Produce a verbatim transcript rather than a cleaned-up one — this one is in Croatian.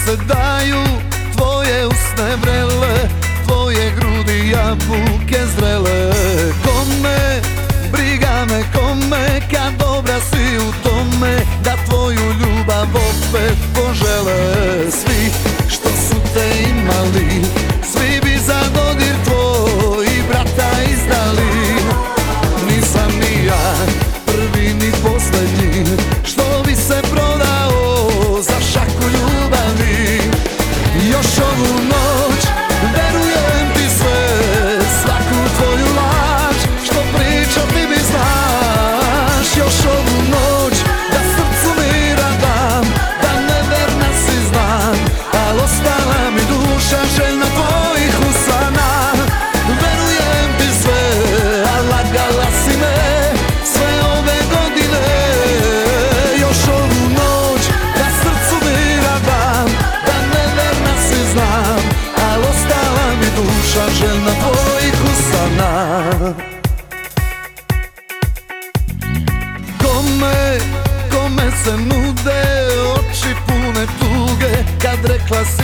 se daju, tvoje usne vrele, tvoje grudi jabuke zrele. Kome, briga me kome, kad dobra si u tome, da tvoju ljubav opet požele. Svi što su te imali, svi bi za dodir tvoj i brata izdali. Nisam ni ja prvi ni posljednji što bi se prodao za šaku ljubavi. Još ovu noć verujem ti sve, svaku tvoju laž što pričam ti mi znaš. Još ovu noć da srcu mira dam, da neverna si znam, al ostala mi duša željna tvojih usana. Verujem ti sve, a lagala si me sve ove godine. Još ovu noć da srcu mira dam, da neverna si znam, al ostala mi duša željna tvojih usana. Kome, kome se nude oči pune tuge, kad rekla si